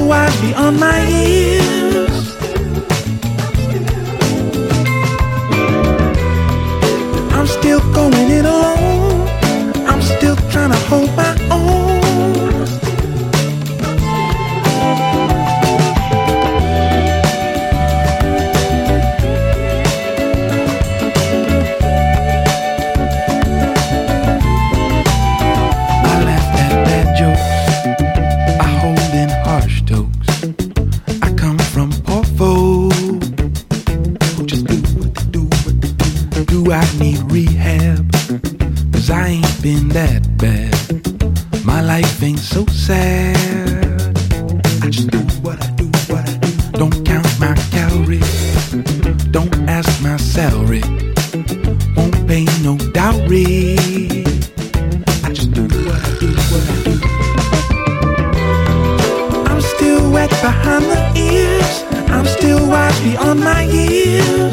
wise beyond my years. I'm still going it alone. I'm still trying to hold my own. I need rehab, 'cause I ain't been that bad. My life ain't so sad. I just do what I do, what I do. Don't count my calories, don't ask my salary, won't pay no dowry. I just do what I do, what I do. I'm still wet behind the ears, I'm still wise beyond my years.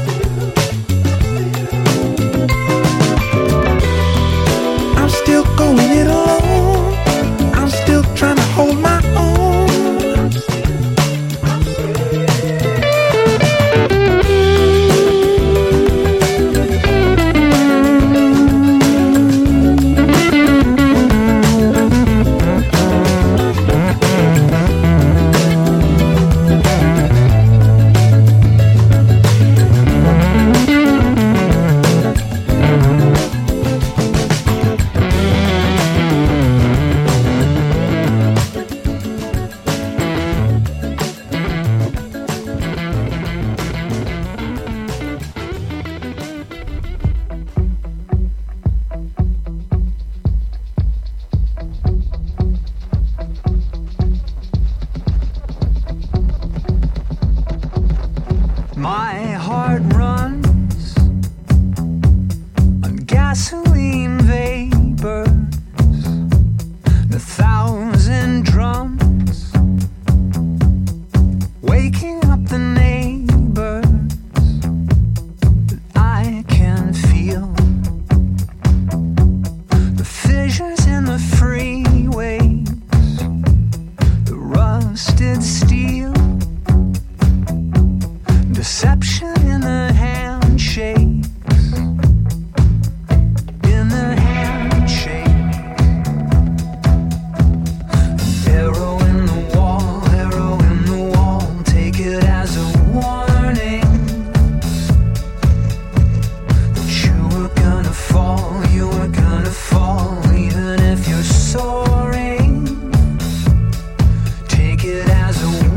Still going it alone. I'm still trying to hold my own. My heart runs on gasoline vapors, a thousand drums, waking up the neighbors. But I can feel the fissures in the freeways, the rusted steel, deception in the handshakes, in the handshake. Arrow in the wall, take it as a warning that you were gonna fall, even if you're soaring. Take it as a warning.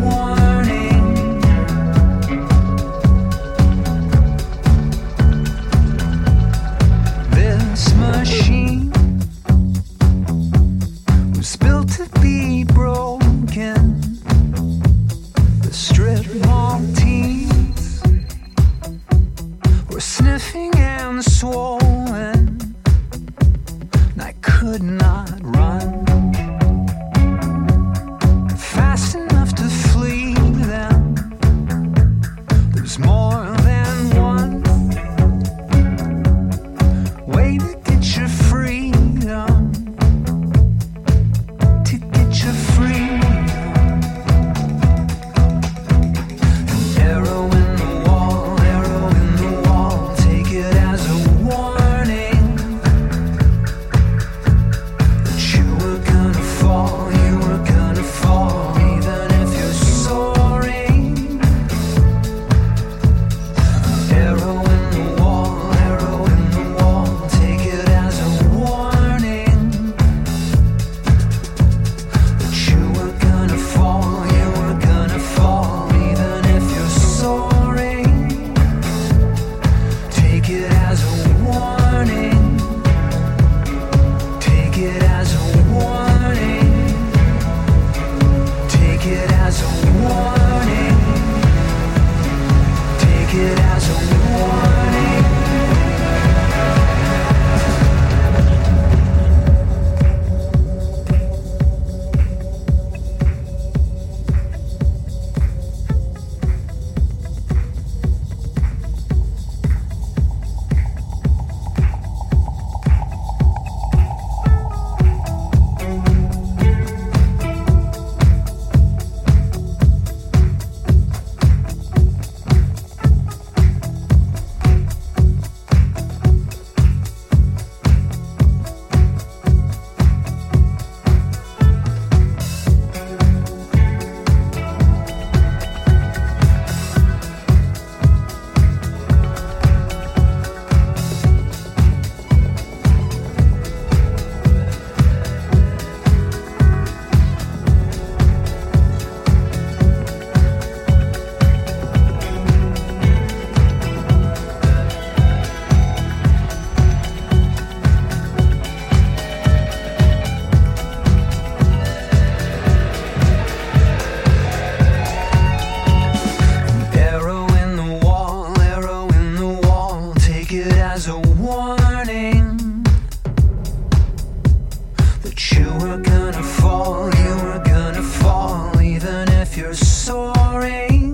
you're soaring.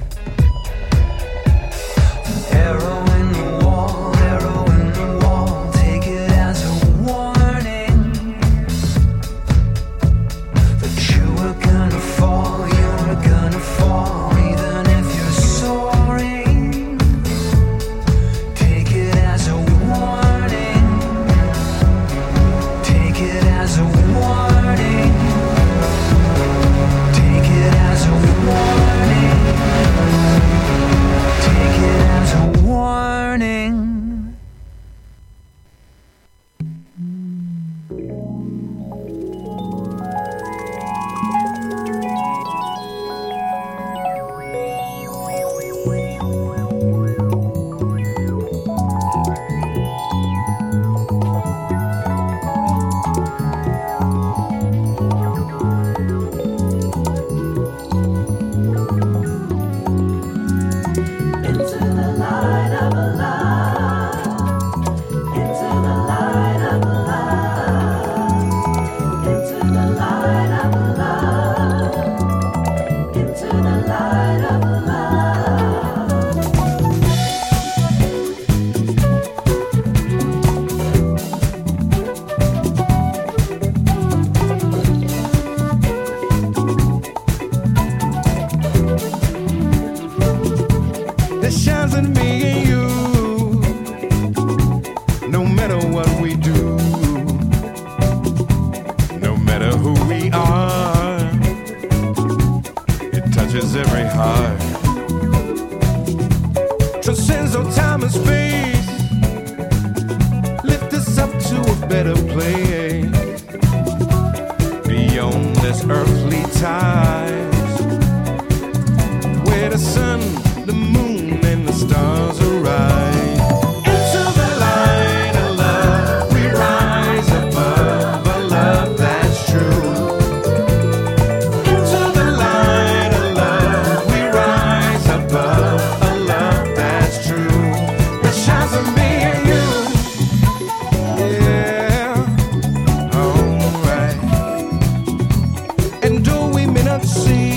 Arrow in the wall, arrow in the wall. Take it as a warning that you are gonna fall, you're gonna fall, even if you're soaring. Take it as a warning. Take it as a warning. Take it as a warning. Take it as a warning. Into the light of love. Into the light of love. Into the light of love. Into the light of love. That shines in me and you, no matter what we do, no matter who we are, it touches every heart, transcends all time and space, lift us up to a better place, beyond this earthly ties, where the sun, the moon, and the stars arise. Into the light of love, we rise above a love that's true. Into the light of love, we rise above a love that's true. That shines on me and you. Yeah, alright. And though we may not see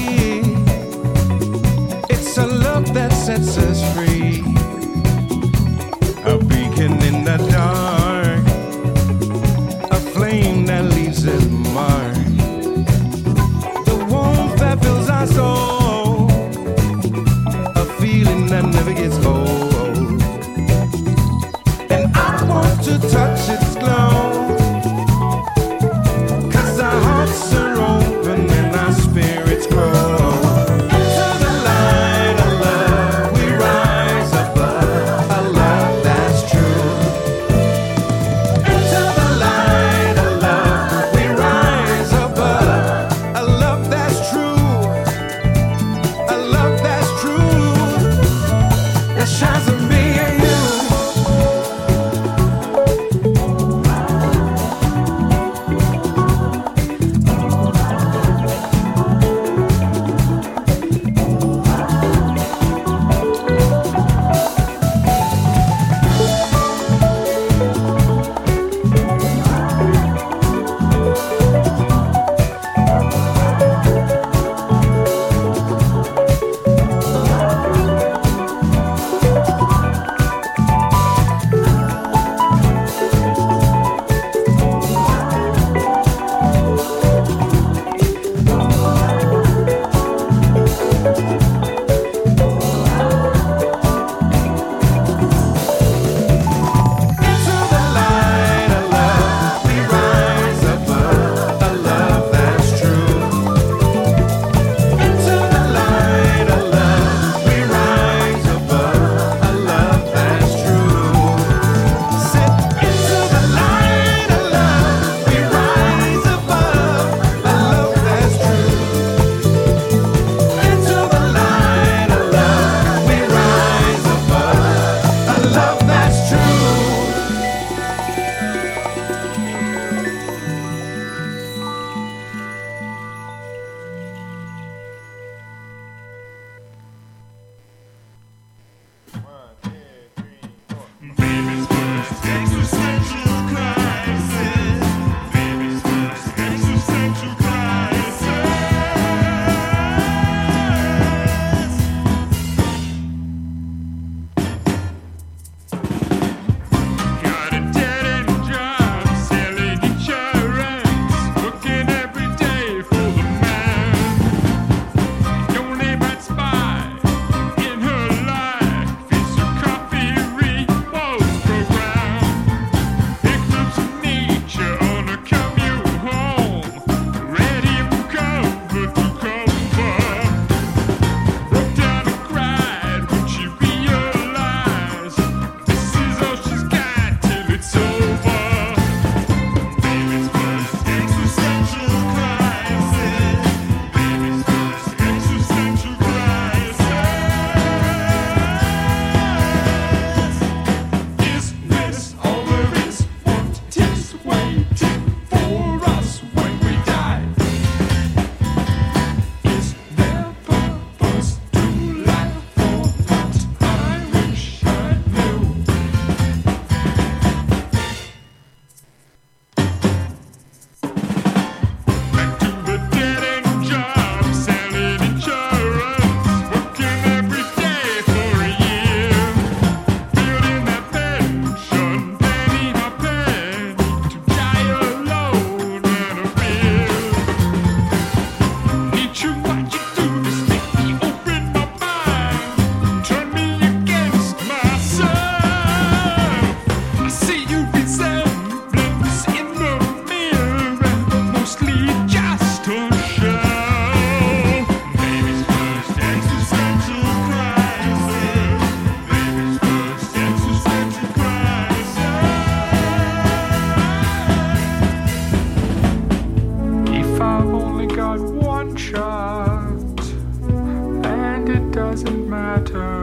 matter?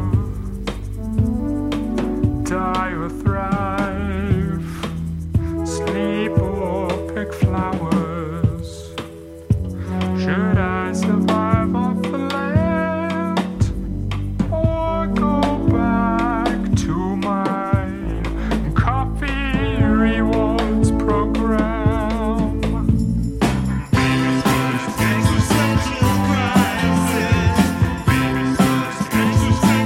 Die or thrive, sleep or pick flowers? Should I survive off the land or go back to my coffee rewards program? Existential crisis. Existential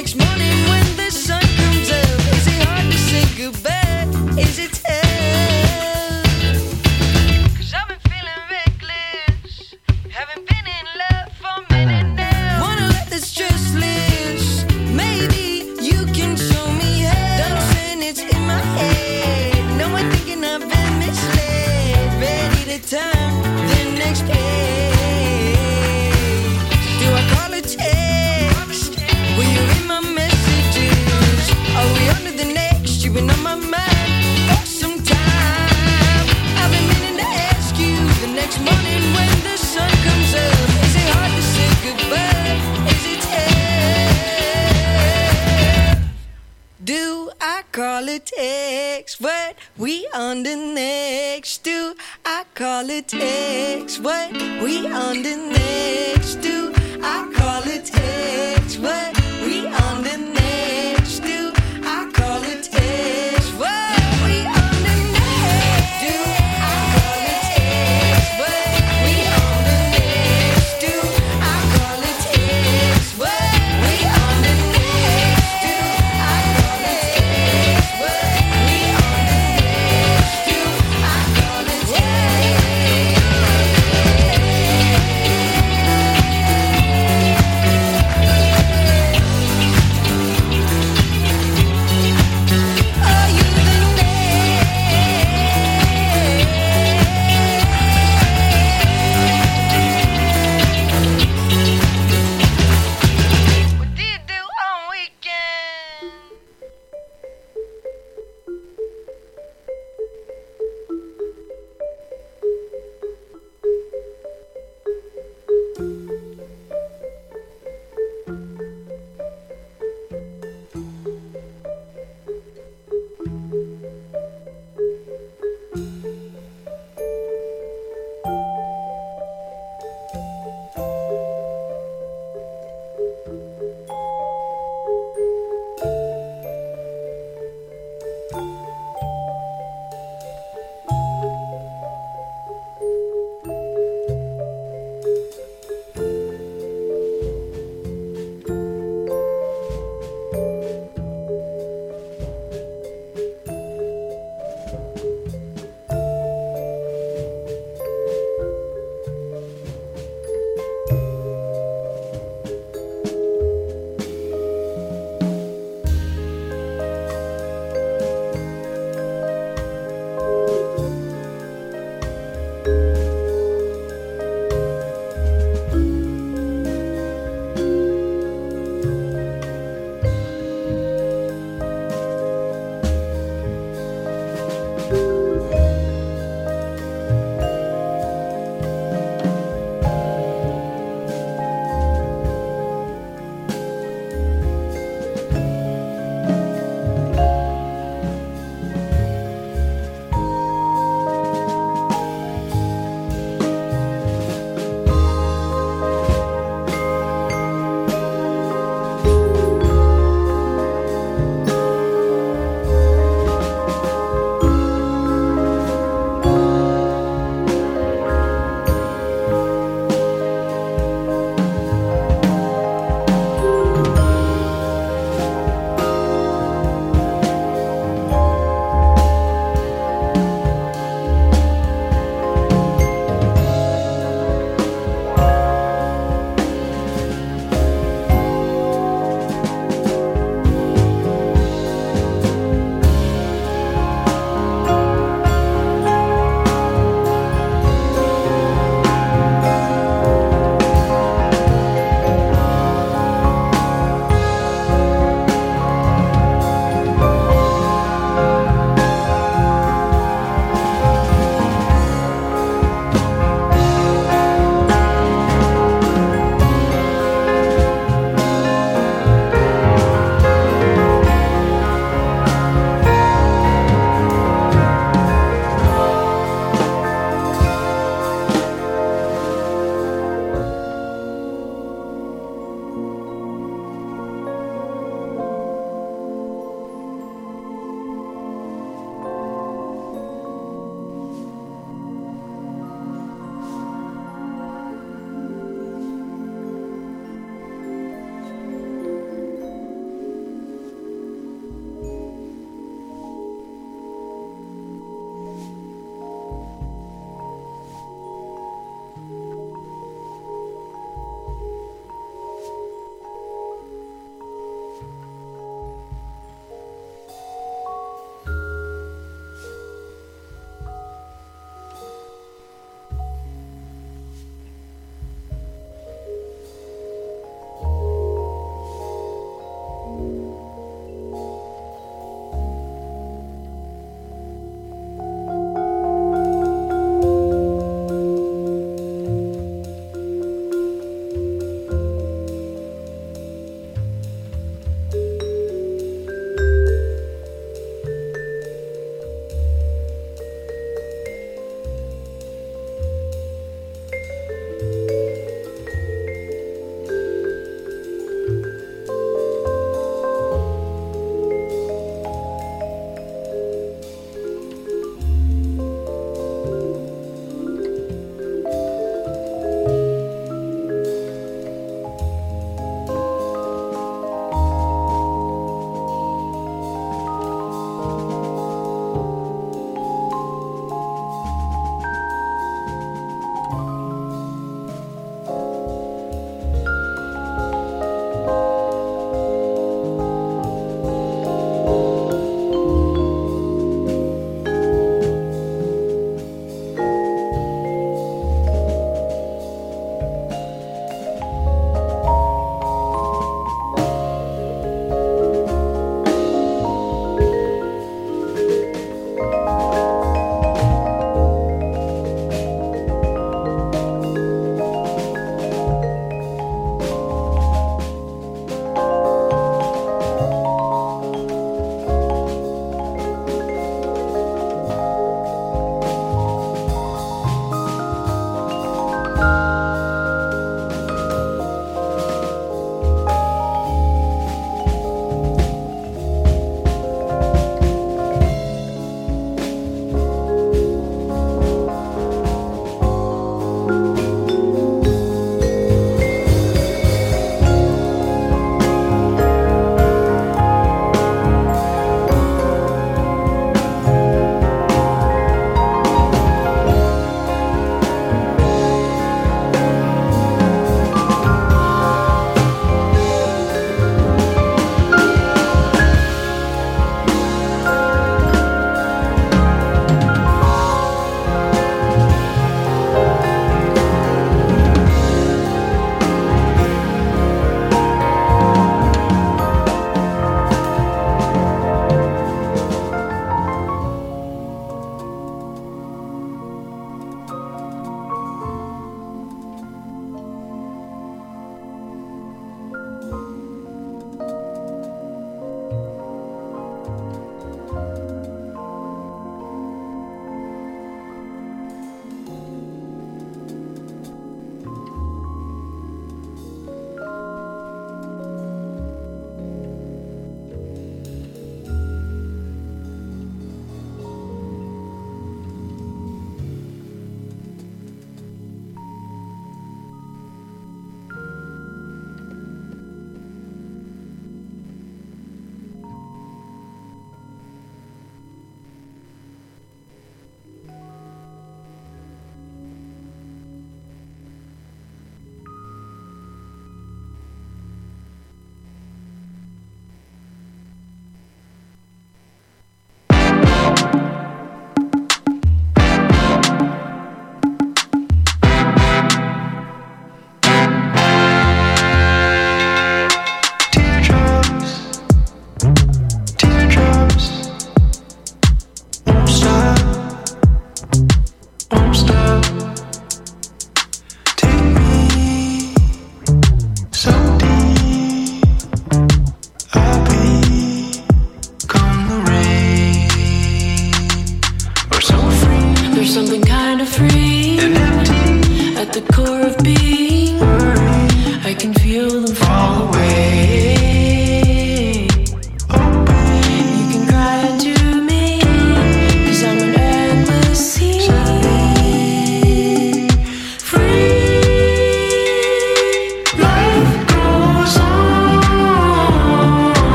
next morning when the sun comes up, is it hard to say goodbye? Is it tough? 'Cause I've been feeling reckless, haven't been in love for a minute now. Wanna let the stress loose, maybe you can show me how. Don't say it's in my head, no one thinking I've been misled. Ready to turn the next page. Do I call it text? Will you read my messages? Are we on to the next? You've been on my mind for some time. I've been meaning to ask you the next morning when the sun comes up, is it hard to say goodbye? Is it tough? Do I call it text? What we on the next? Do I call it text? What we on the next? Do I call it text? What we on the next? Do I call it text? What we on the next? Do I call it text? What we on the next? Do I call it text? What we on the next? Do I call it text? What we on the next? Do I call it text?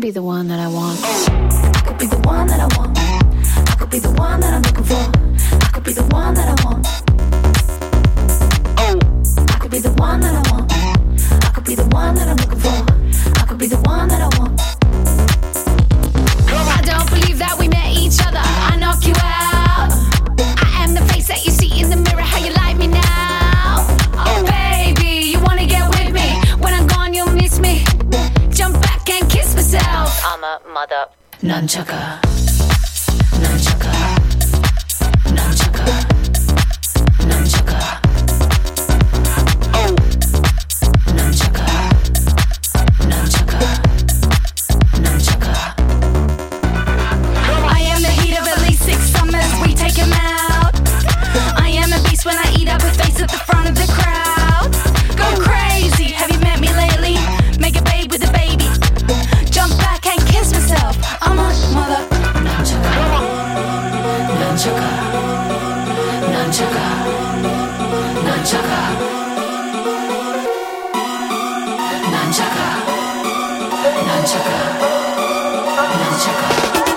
be the one that I want. I could be the one that I want. I could be the one that I'm looking for. I could be the one that I want. I could be the one that I want. I could be the one that I'm looking for. I could be the one that I want. I don't believe that we met each other. I knock you out. I am the face that you see in the mirror. How you like me now? Oh baby, you wanna get with me? When I'm gone, you'll miss me. Jump back and kiss myself. I'm a mother nunchucker. Nunchucker. Nunchucker. Nunchucker. Oh. Nunchucker. Nunchucker. Nunchucker. I am the heat of at least 6 summers. We take him out. I am a beast when I eat up a face at the front of the crowd. Go crazy. Have you met me lately? Make a babe with a baby. Jump back and kiss myself. I'm a mother nunchucker. Nunchucker. Nunchucker. Nunchucker. Nunchucker. Nunchucker. Nunchucker.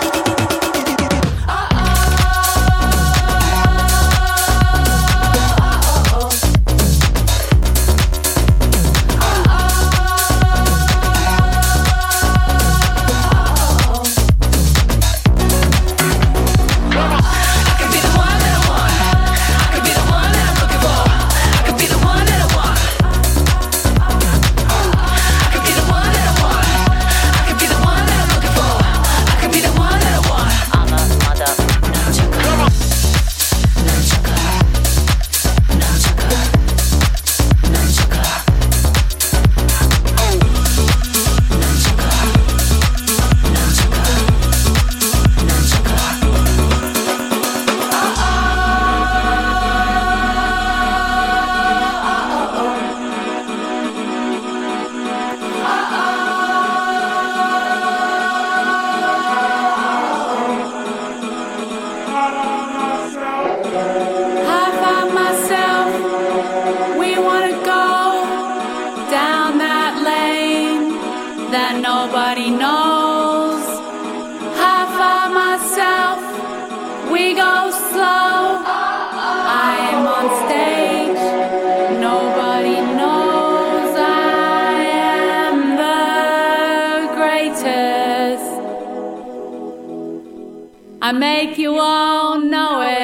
I make you all know it.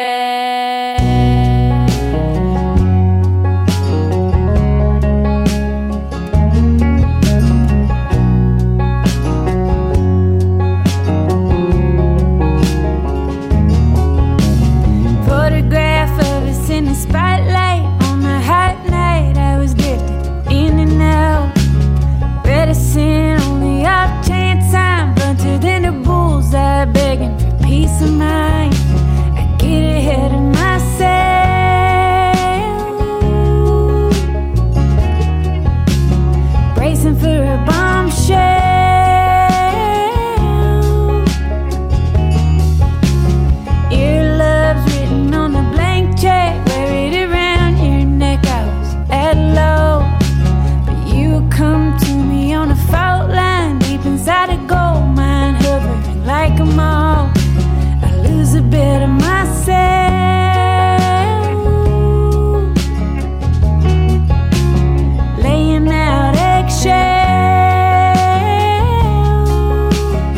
Photograph of us in the spotlight on a hot night. I was drifting in and out, medicine on the off chance I'm blunted in the bullseye, begging for peace of mind. I get ahead of myself, bracing for a bombshell. Earlobes written on a blank check, wear it around your neck. I was at low, but you come to me on a fault line, deep inside a gold mine, hovering like a moth. I lose a bit of myself, laying out eggshells.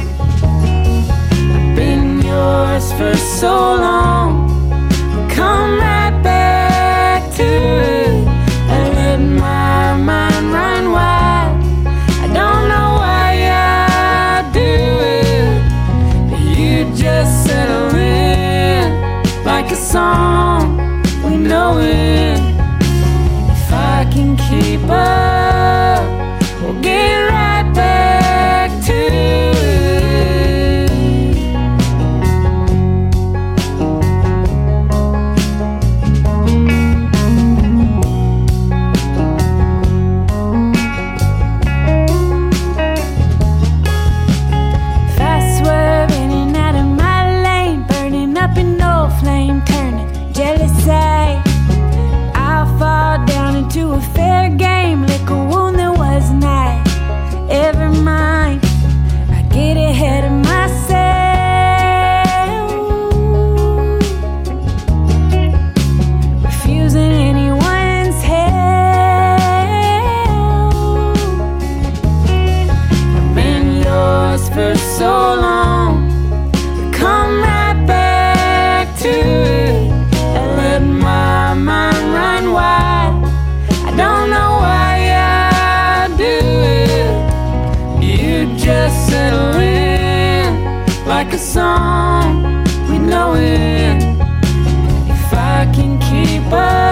I've been yours for so long, come right back to it. I let my mind run wild, I don't know why I do it, but you just settle in like a song, we know it. If I can keep up, we'll get right back to it. like a song, we know it. If I can keep up